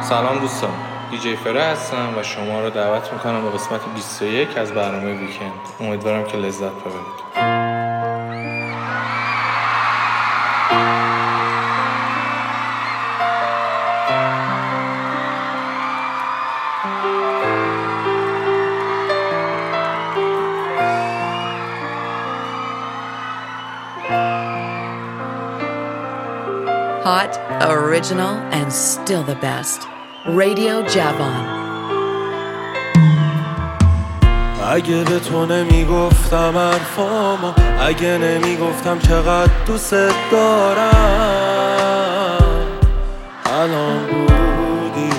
سلام دوستان، دیجی فره هستم و شما رو دعوت میکنم به قسمت 21 از برنامه ویکند. امیدوارم که لذت ببرید. Hot, original, and still the best. Radio Javon. اگه به تو نمیگفتم حرفامو، اگه نمیگفتم چقدر دوست دارم، الان بودی.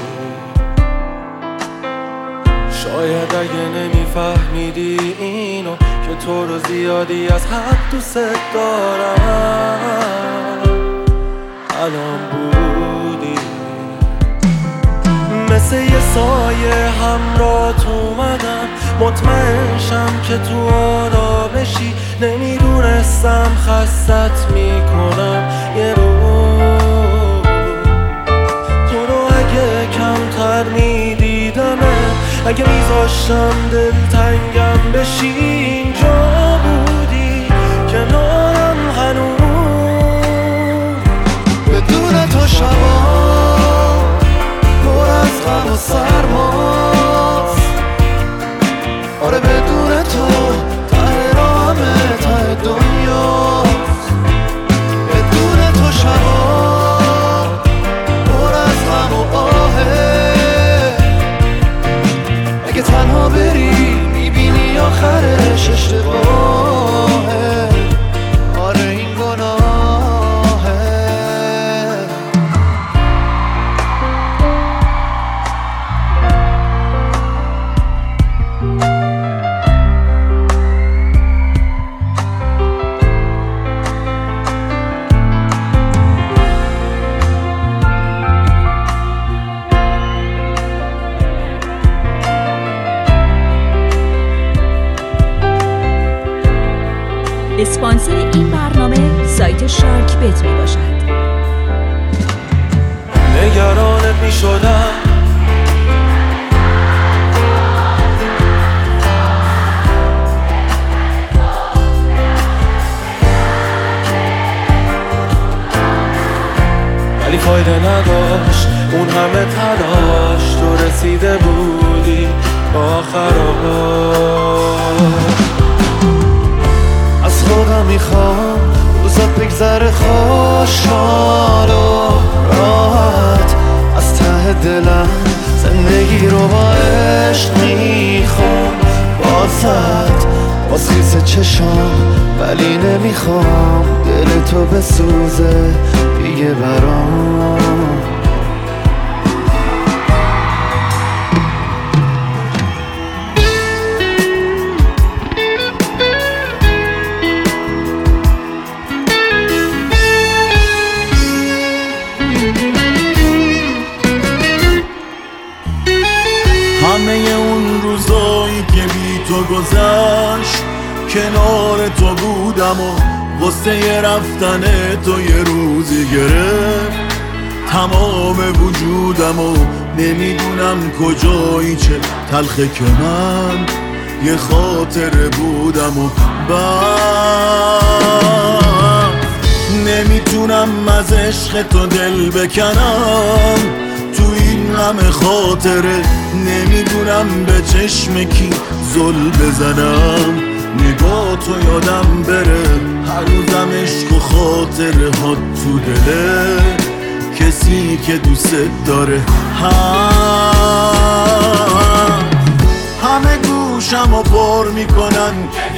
شاید اگه نمیفهمیدی اینو که تو رو زیادی از حد دوست دارم، الان بودی. مثل یه سایه همراهت اومدم، مطمئن شم که تو آرامشی. نمیدونستم خستت میکنم یه روز. تو رو اگه کمتر میدیدمه، اگه میذاشتم دلتنگم بشی، اینجا بودی کنارم هنوز. بدون تو شبا پر از غم و سرماست، آره بدون تو ته راهمه، ته دنیاست. بدون تو شبا پر از غم و آهه، اگه تنها بری میبینی آخرش اشتباهه، آره این گناهه. اسپانسر این برنامه سایت شارک بت می باشد. نگرانت می شدم، ولی فایده نداشت اون همه تلاش. تو رسیده بودی آخرها. از خودم میخوام روزت بگذره خوشحال و راحت. از ته دلم زندگی رو با عشق میخوام بازت، باز خیس چشام، ولی نمیخوام دل تو بسوزه دیگه برام. همه اون روزایی که بی تو گذشت، کنار تو بودم و غصه رفتن تو یه روزی گرفت تمام وجودم و نمیدونم کجایی، چه تلخه که من یه خاطره بودم و بعد نمیتونم از عشق تو دل بکنم. تو این همه خاطره نمیدونم به چشم کی زل بزنم. نگاه تو یادم بره هنوزم عشق و خاطره ها تو دله کسی که دوست داره. همه گوشم پر میکنن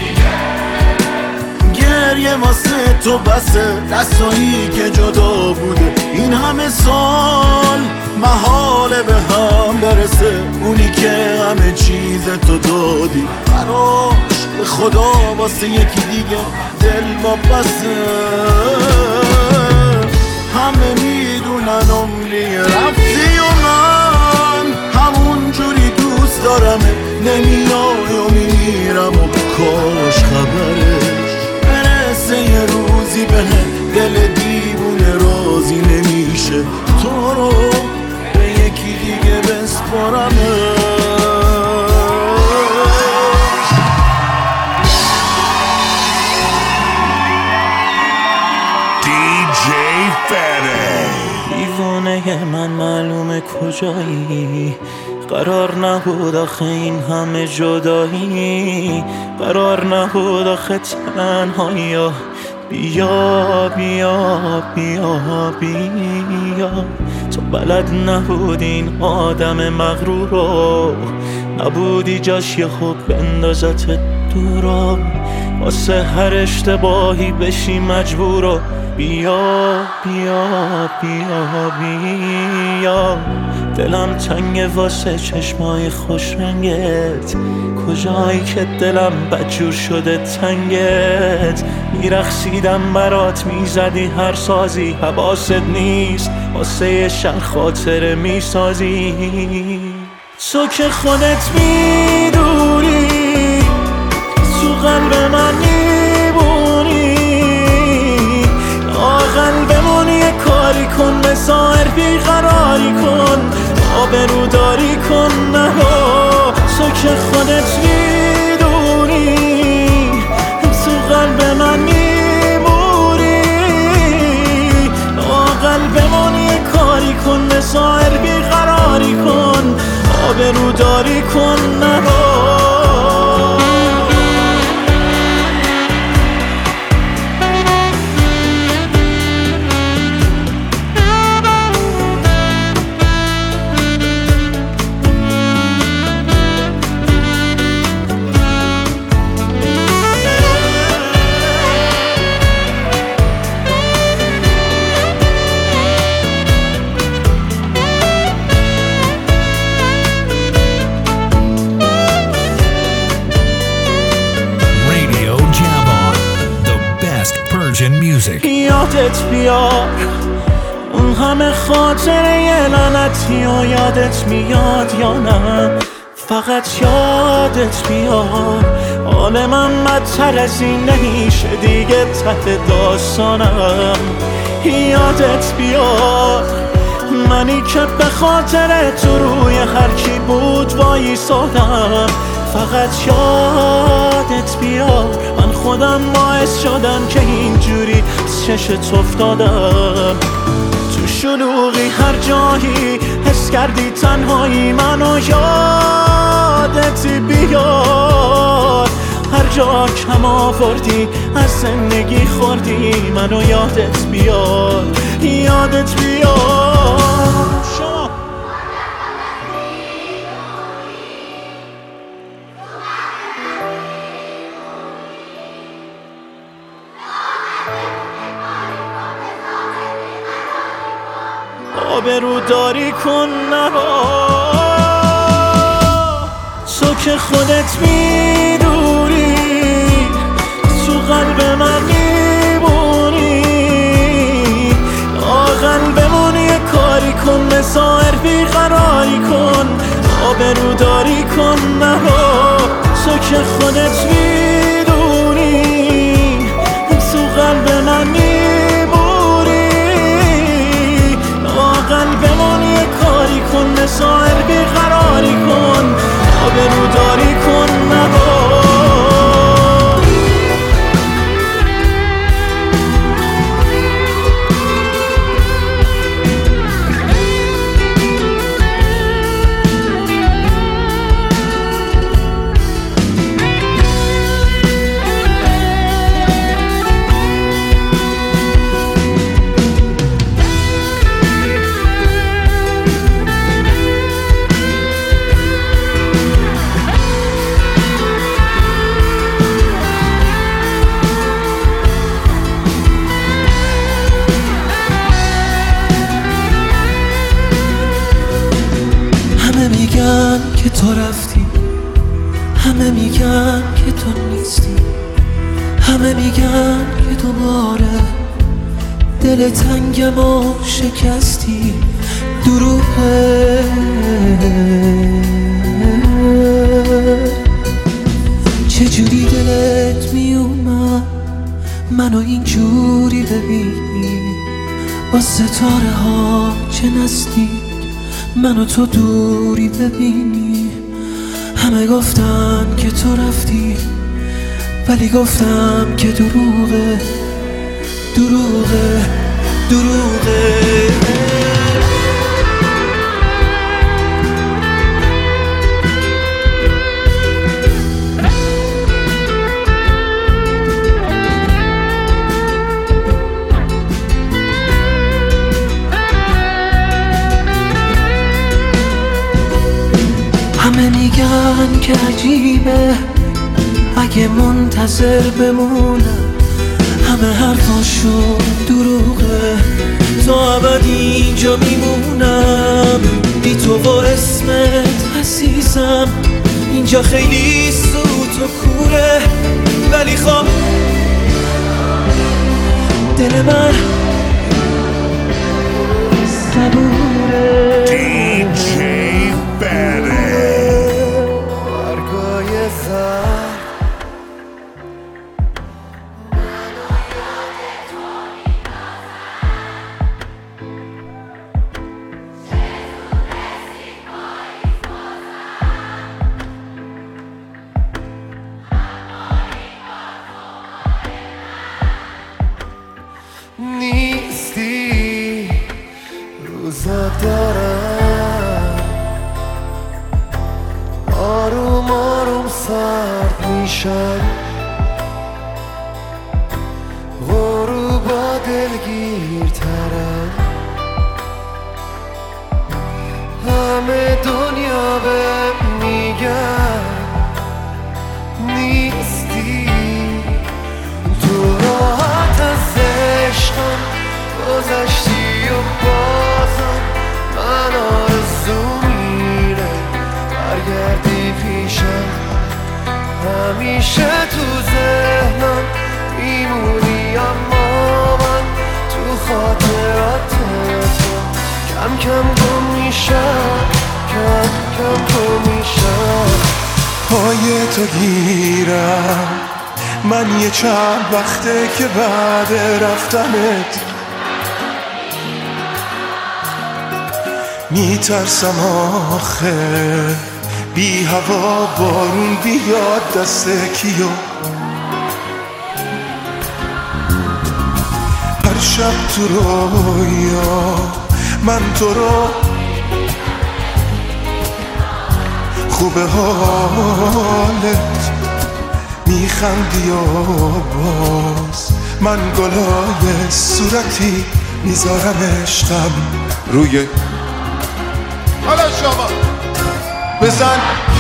گریه واسه تو بسه، دستایی که جدا بوده این همه سال محاله به هم برسه. اونی که همه چیز تو دادی براش به خدا واسه یکی دیگه دل وابسته. همه میدونن عمری رفتی و من همون جوری دوست دارمه، نمیای و میرم و کاش خبرش برسه یه روزی به دل دیوونه راضی نمیشه تو رو به یکی دیگه میسپارمه. دیوانه من معلومه کجایی، قرار نبود آخه این همه جدایی، قرار نبود آخه تنهایی. بیا بیا بیا بیا، تو بلد نبودی این آدم مغرور رو، نبودی جاش یه خوب بندازت دورا، واسه هر اشتباهی بشی مجبورو. بیا بیا بیا بیا، دلم تنگه واسه چشمای خوش رنگت، کجایی که دلم بدجور شده تنگت. میرخصیدم برات میزدی هر سازی، حواست نیست واسه یه شهر خاطره میسازی. تو که خودت میدونی تو قلب من میبونی، آقل بمونی یه کاری کن، مسائر بیقراری کن، آبروداری کن نها. تو که خودت میدونی تو قلب من میمونی، آقل بمونی یه کاری کن، مسائر بیقراری کن، آبروداری کن نها. یادت بیار اون همه خاطره یه لعنتی و یادت میاد یا نه، فقط یادت بیار حال من بدتر از این نمیشه دیگه ته داستانم. یادت بیار منی که به خاطر تو روی هر کی بود وایسادم، فقط یادت بیار من خودم باعث شدم که اینجوری چشت افتادم. تو شلوغی هر جایی حس کردی تنهایی، منو یادت بیار هر جا کم آوردی از زندگی خوردی، منو یادت بیار یادت بیار. آبروداری کن نها. تو که خودت میدونی تو قلب من میمونی، آقل بمونی یه کاری کن، مسائر بیقراری کن، آبروداری کن نها. تو که خودت میدونی تو قلب من میمونی، آقل بمونی یه کاری کن، مسائر بیقراری کن، آبروداری کن نها. که تو رفتی، همه میگن که تو نیستی، همه میگن که دوباره دل تنگم و شکستی. دروغه چجوری دلت میومد منو اینجوری ببینی، با ستاره ها چه نزدیک منو تو دوری ببینی. همه گفتن که تو رفتی، ولی گفتم که دروغه دروغه دروغه. همه میگن که عجیبه اگه منتظر بمونم، همه حرفاشون دروغه، تا ابد اینجا میمونم بی تو و اسمت عزیزم. اینجا خیلی سوت و کوره، ولی خب دل من صبوره. برگای زر نیستی، روزا دارم آروم آروم سرد میشن، غروبا دلگیرترن، همه دنیا به میگن نیستی. تو راحت از عشقم گذشتی و بازم من آرزو میره برگردی پیشم، همیشه تو ذهنم میمونی، اما من تو خاطرات تو کم کم گم میشم، کم کم گم میشم. پای تو گیرم من یه چند وقته که بعد رفتنت میترسم آخه بی هوا بارون بیاد دست کیو. هر شب تو رویا من تو رو خوبه حالت میخندی و باز من گلای صورتی میذارم عشقم روی. حالا شما بزن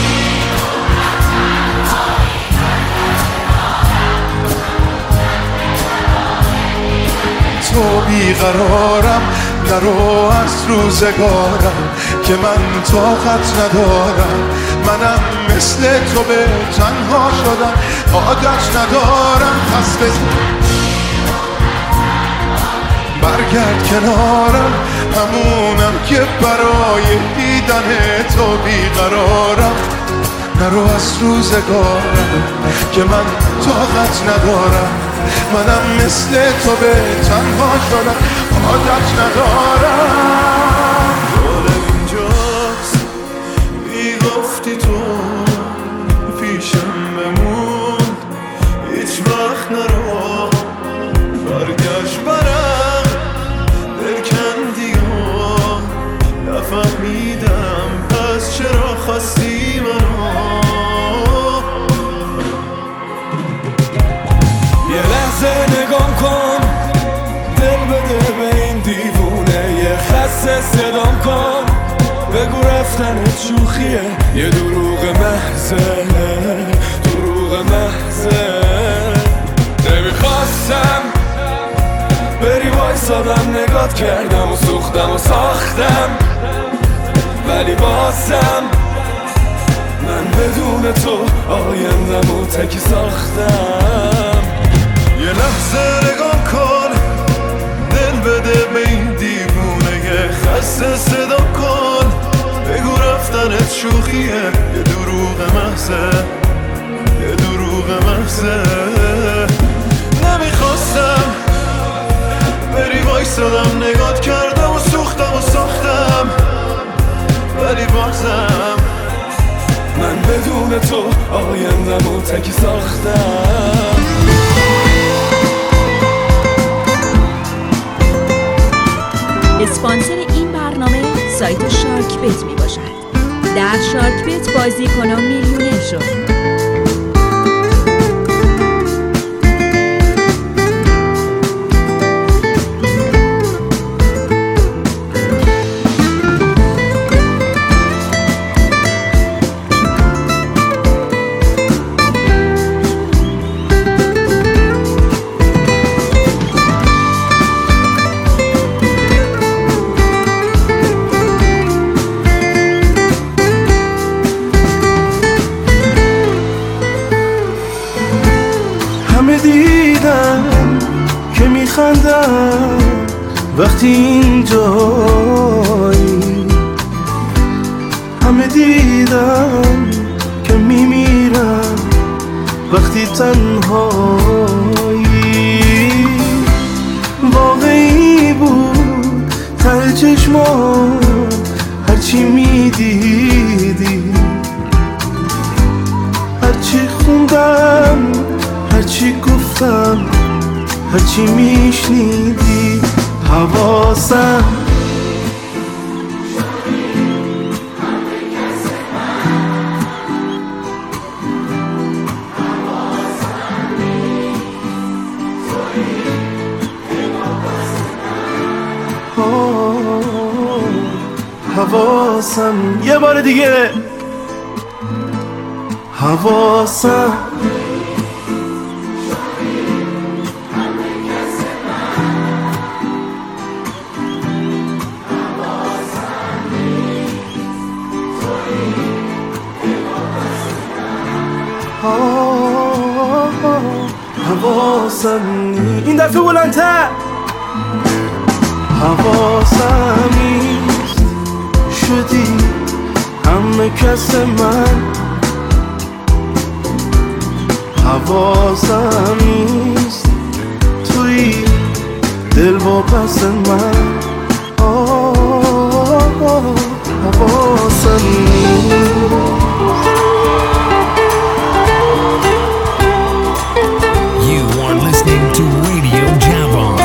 تو بیقرارم، نرو از روزگارم که من طاقت ندارم، منم مثل تو به تنها شدم عادت ندارم. پس برگرد کنارم، همونم که برای دیدن تو بیقرارم، نرو از روزگارم که من طاقت ندارم، منم مثل تو به تنها شدم عادت ندارم. حال اینجاست میگفتی تو پیشم بمون، هیچ وقت نرو برگشت برم دل کندی و نفهمیدم پس چرا خواستی منو. یه لحظه نگام کن، دل بده به این دیوونه، یه خسته صدام کن، بگو رفتنت شوخیه، یه دروغ محضه دروغ محضه. نمیخواستم بری وایسادم، نگات کردم و سوختم و ساختم، ولی بازم من بدون تو آیندم و تکی ساختم. یه لحظه نگاه کن، دل بده به این دیوونه، یه خسته صدا کن، بگو رفتنت شوخیه، یه دروغ محضه یه دروغ محضه. نمیخواستم بری وایسادم، نگات کردم و سوختم و ساختم، مغزم. من بدون تو آیندمو تکی ساختم. اسپانسر این برنامه سایت شارک بت می باشد. در شارک بت بازی کنم میلیونر شد. خندم وقتی اینجایی، همه دیدم که میمیرم وقتی تنهایی. واقعی بود ته چشمام هرچی میدیدی، هرچی خوندم، هرچی گفتم، هرچی میشنیدی. حواسم حواسم یه بار دیگه، حواسم حواسم این دفعه بلندتر. حواسم نیست شدی همه کس من، حواسم نیست توی دل با پس من. حواسم نیست. To Radio Javon.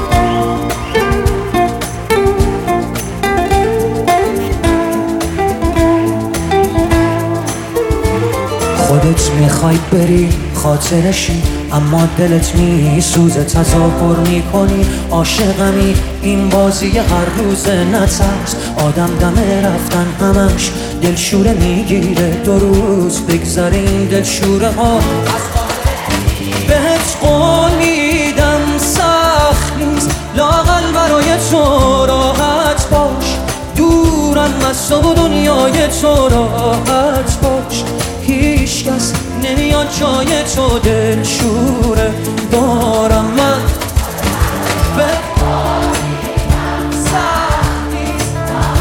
خودت میخوای بری خاطرشی، اما دلت میسوزه تظاهر میکنی عاشقمی. این بازی هر روز نترس، آدم دم رفتن همش دلشوره میگیره. 2 روز بگذره این دلشوره ها. بهت قول میدم سخت نیست، لااقل برای تو راحت باش. دورم از تو و دنیای تو راحت باش. هیچ کس نمیاد جای تو دلشوره دارم من. بهت قول میدم سخت نیست،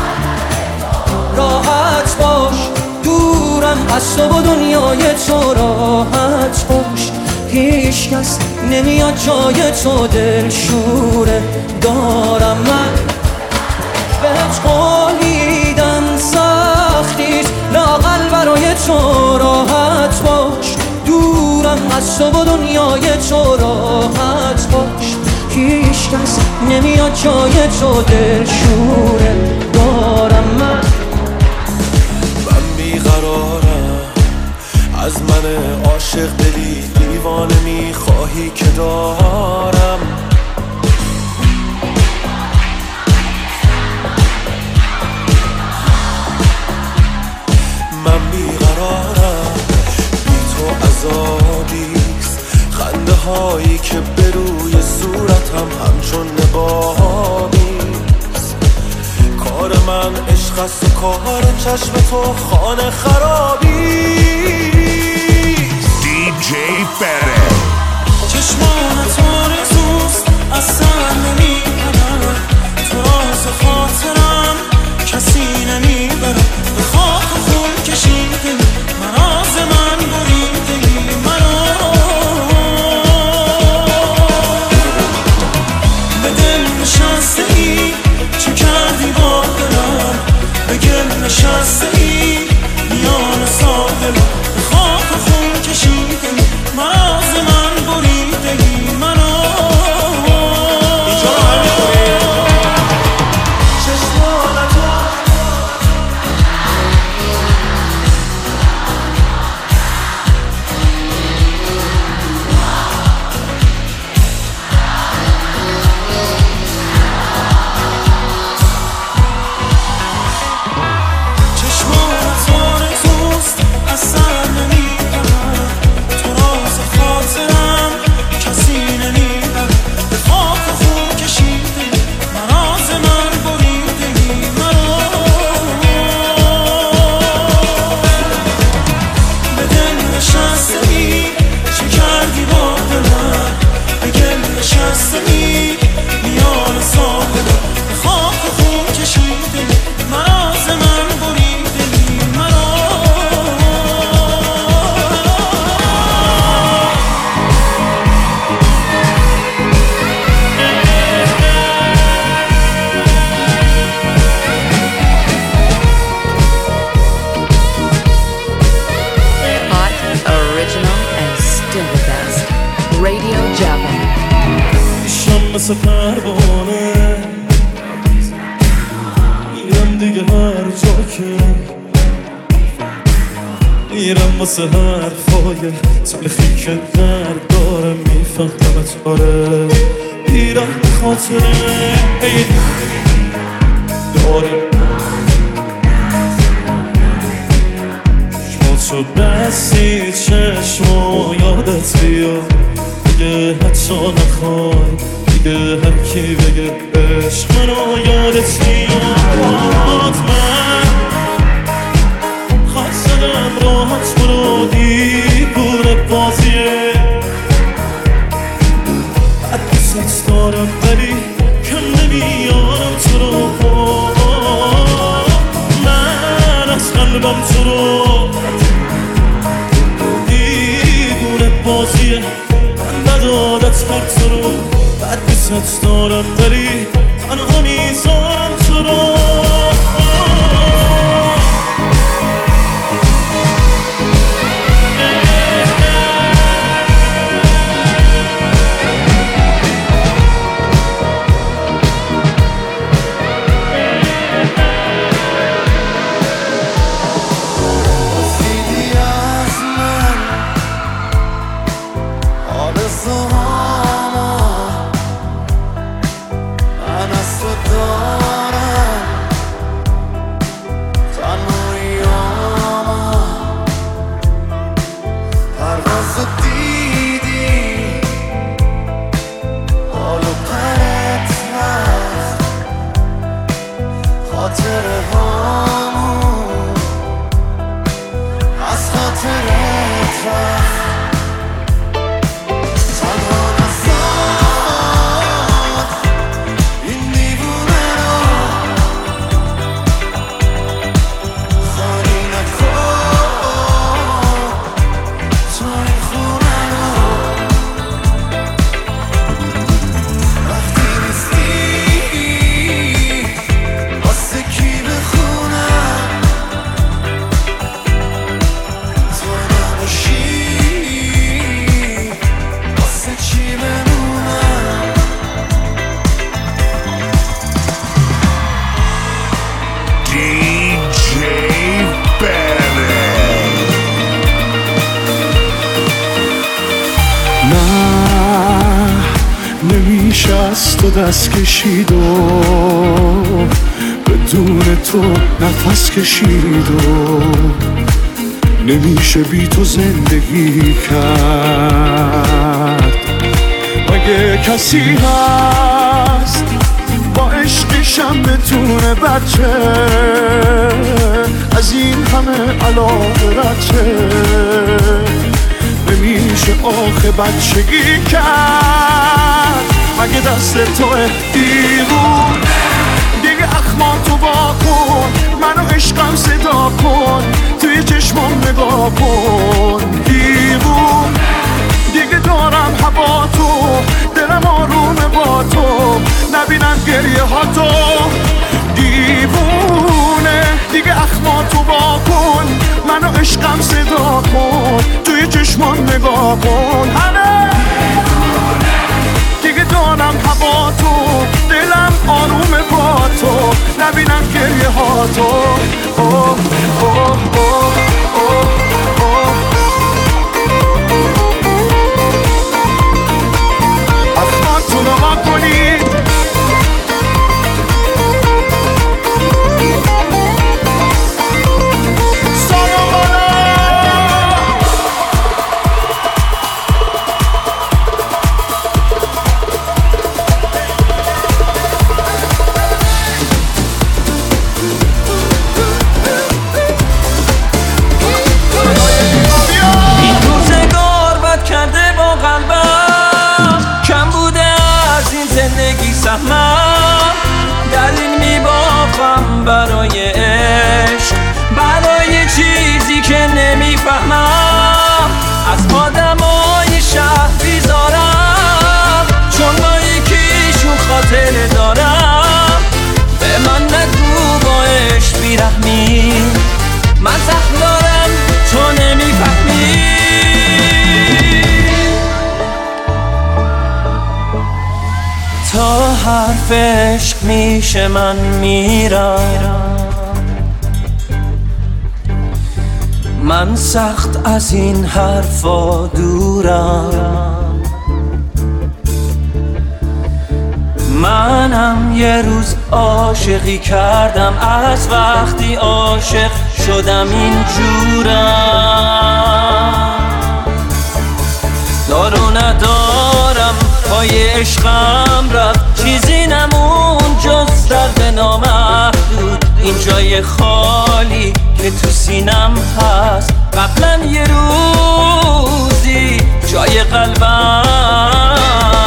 راحت باش. دورم از تو و دنیای تو راحت باش. هیچ کس نمیاد جای تو دلشوره دارم من. بهت قول میدم سخت نیست، لااقل برای تو راحت باش. دورم از تو و دنیای تو راحت باش. هیچ کس نمیاد جای تو دلشوره دارم من. من بیقرارم از من عاشق دلی دیوانه میخواهی که دارم. من بیقرارم بی تو عذابیست، خنده هایی که به روی صورتم همچون نبابیست. کار من عشق است و کار چشم تو خانه خرابیست. DJ Fede. چشمانت آرزوست از سر نمیبرم، تو راز خاطرم کسی نمیبرم. به خاک خون کشیدی من راز من بریدی منو. به دل نشسته ای چه کردی با دلم، به گل نشسته ای میان ساحل به خاک و خون کشیده ای مراز من بریده ای منو اینجا رو هم میکنی چشمانتو مثل پروانه میرم دیگه هر جا که میرم واسه حرفای تلخی که درد داره میفهمت آره میرم به خاطره داره تو بستی چشم یادت بیاد دیگه حتی نخوای دیگه هر کی بگه عشق منو یادت میاد من خواهد زدم راحت برو دیوونه بازیه حد دوست دارم ولی کم نمیارم تو رو من از قلبم تو رو دیوونه بازیه من ندادت کرد تو رو بعد بیست دارم ولی تنها میذارم تو رو نمیشه از تو دست کشید و بدون تو نفس کشید و نمیشه بی تو زندگی کرد مگه کسی هست با عشقشم بتونه بچه از این همه علاقه رچه نمیشه آخه بچگی کرد مگه دست توه دیوون دیگه اخماتو با کن منو عشقم صدا کن توی چشمم نگاه کن دیوون دیگه دارم هوا تو دلم آرومه با تو نبینم گریه ها تو دیوونه زخماتو با کن، منو عشقم صدا کن، توی چشمان نگاه کن. همه دیگه دارم هوا تو، دلم آرومه با تو، نبینم گریه ها تو. اوه اوه اوه اوه اوه. اسماتون رو ما کنید، دلیل میبافم برای عشق، برای چیزی که نمیفهمم. از آدمای شهر بیزارم، چون با یکیشون خاطره دارم. به من نگو با عشق بیرحمی، من زخم دارم تو نمیفهمی. تا حرف عشق میشه من میرم، من سخت از این حرفا دورم. منم یه روز عاشقی کردم، از وقتی عاشق شدم اینجورم. دارو ندارم پای عشقم رفت، چیزی نمون جز درد نامحدود. این جای خالی که تو سینم هست، قبلا یه روزی جای قلبم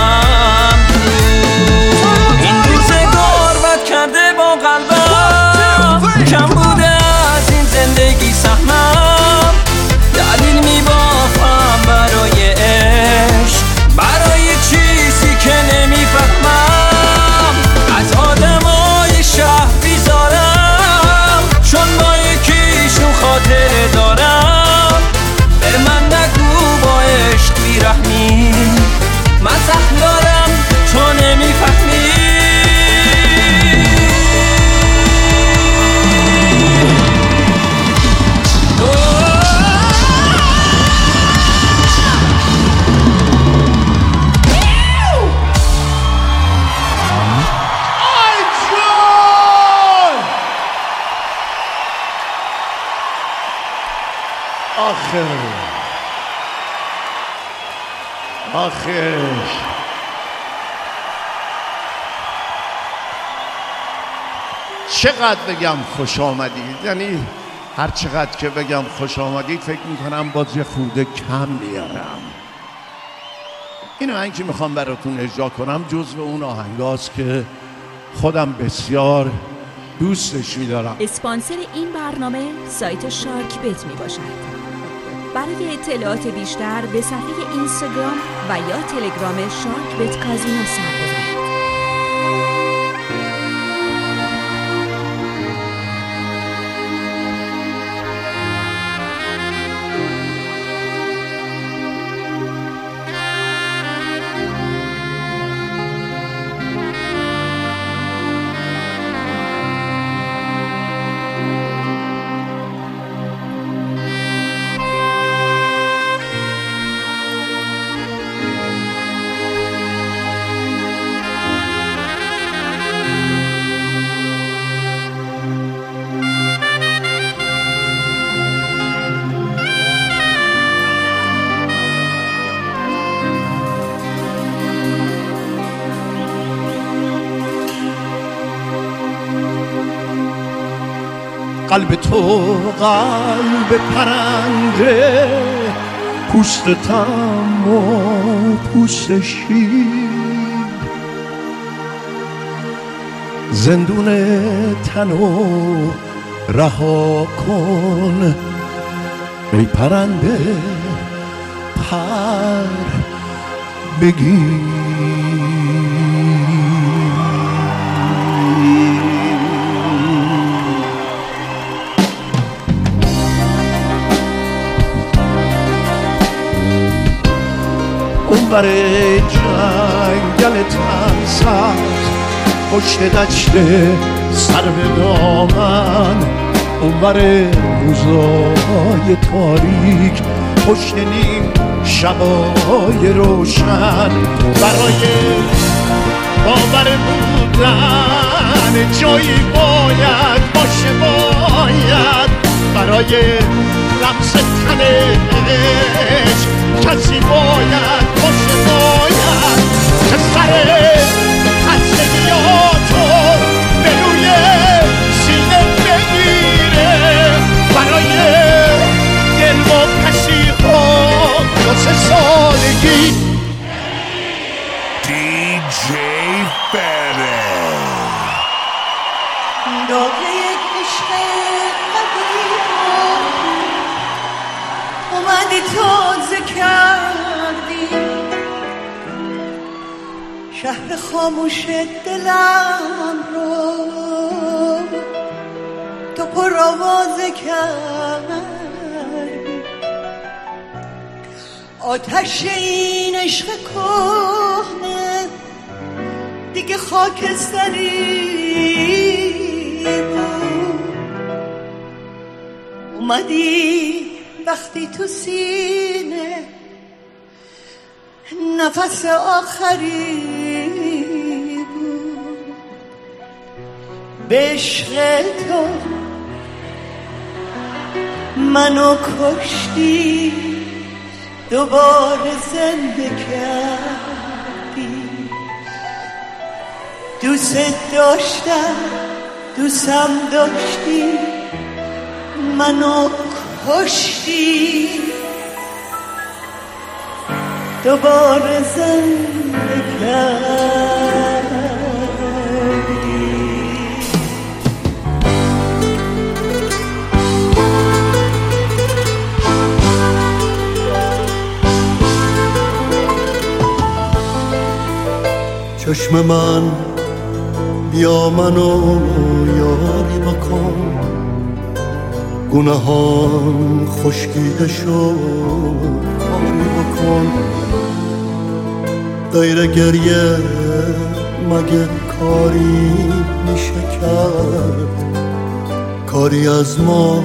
بود. این روزگار بد کرده با قلبم، کم بوده از این زندگی سهمم. دلیل میبافم برای عشق، برای چیزی که نمیفهمم. از آدمای شهر بیزارم، چون با یکیشون خاطره دارم. به من نگو با عشق بیرحمی، من زخم دارم تو نمیفهمی. آخرش چقدر بگم خوش آمدید، یعنی هر چقدر که بگم خوش آمدید فکر میکنم باز یه خورده کم میارم. اینو من که میخوام براتون اجرا کنم جزو اون آهنگاست که خودم بسیار دوستش میدارم. اسپانسر این برنامه سایت شارک بت می باشد. برای اطلاعات بیشتر به صفحه اینستاگرام و یا تلگرام شارک بت کازینو سر بزنید. قلب تو قلب پرنده، پوست تم و پوست شیر، زندون تنو رها کن ای پرنده پر بگیر. اونور جنگل تنساز پشت دشت سر به دامن اونور روزای تاریک پشت نیم شبای روشن برای باور بودن جایی باید باشه باید برای لمس تنش کسی باید باشه باید که سر خستگیاتو به روی سینه بگیره برای دل و پسیها واسه سالگی DJ Ferrer. داغ یک عشق قدیم اومدی تازه کردی شهر خاموش دلم رو تو پر آوازه کردی آتش این عشق کهنه دیگه خاکستری بود اومدی وقتی تو سینه نفس آخری بود به عشق تو منو کشتی دوباره زنده کردی دوست داشتم دوستم داشتی منو کشتی دوباره زنده کردی چشم من بیا منو یاری بکن گناهان خشکیده شد کاری بکن غیر گریه مگه کاری میشه کرد کاری از ما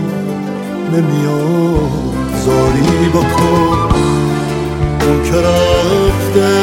نمیاد زاری بکن اون که رفته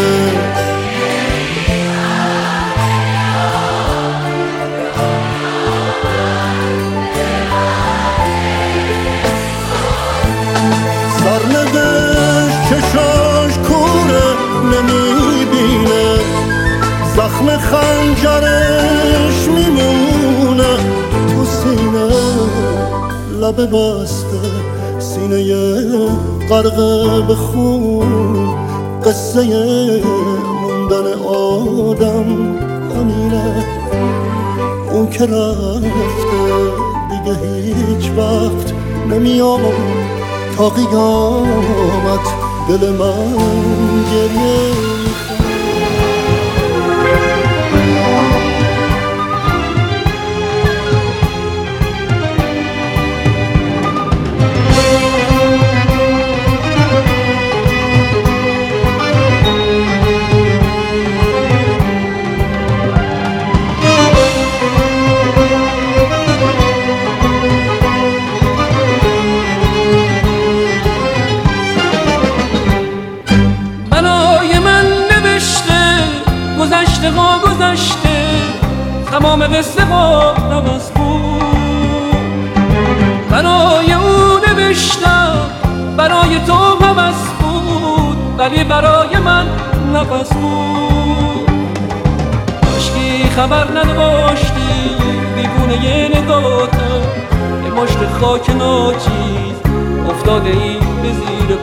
چشاش کوره نمیبینه زخم خنجرش میمونه تو سینه لب بسته سینه غرقه به خون قصه موندن آدم همینه اون که رفته دیگه هیچ وقت نمیاد تا قیامت دل من گریه گذشته تمام قصه ها عوض بود برای او نوشتم برای تو عوض بود ولی برای من نفس بود کاشکی خبر نداشتی دیوونه یه نگاتم یه مشت خاک ناچیز افتاده ای به زیر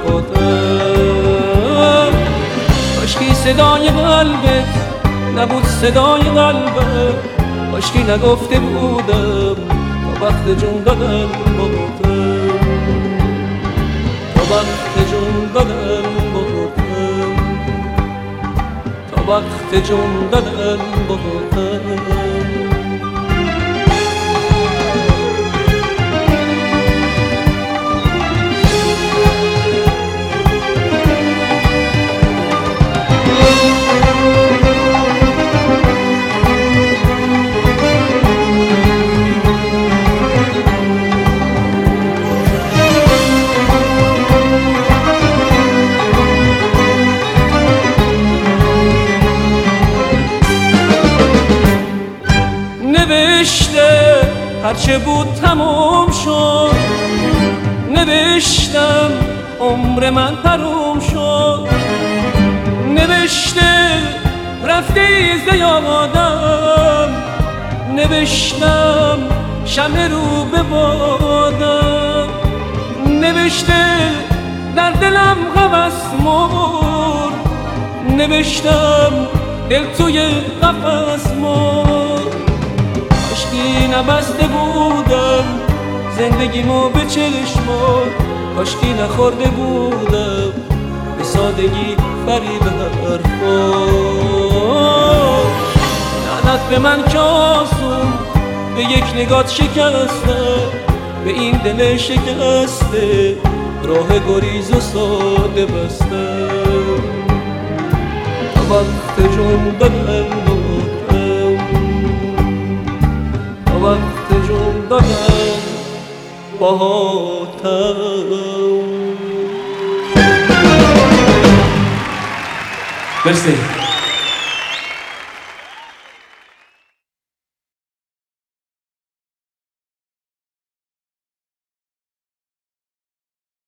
پاتم کاشکی صدای قلبت نبود صدای قلبم کاشکی نگفته بودم تا وقت جون دادن بودم تا وقت جون دادن بودم تا وقت جون دادن بودم هرچه بود تموم شد، نوشتم عمر من حروم شد، نوشته رفته ز یادم، نوشتم شمع رو به بادم، نوشته در دلم غم مرد، نوشتم دل توی قفس مرد. کاشکی نبسته بودم زندگیمو به چشمات، کاشکی نخورده بودم به سادگی فریب حرفات. لعنت به من که آسون به یک نگات شکستم، به این دل شکسته راه گریز و ساده بستم. تا وقت جون دادم تا وقت جون دادم باهاتم. مرسی.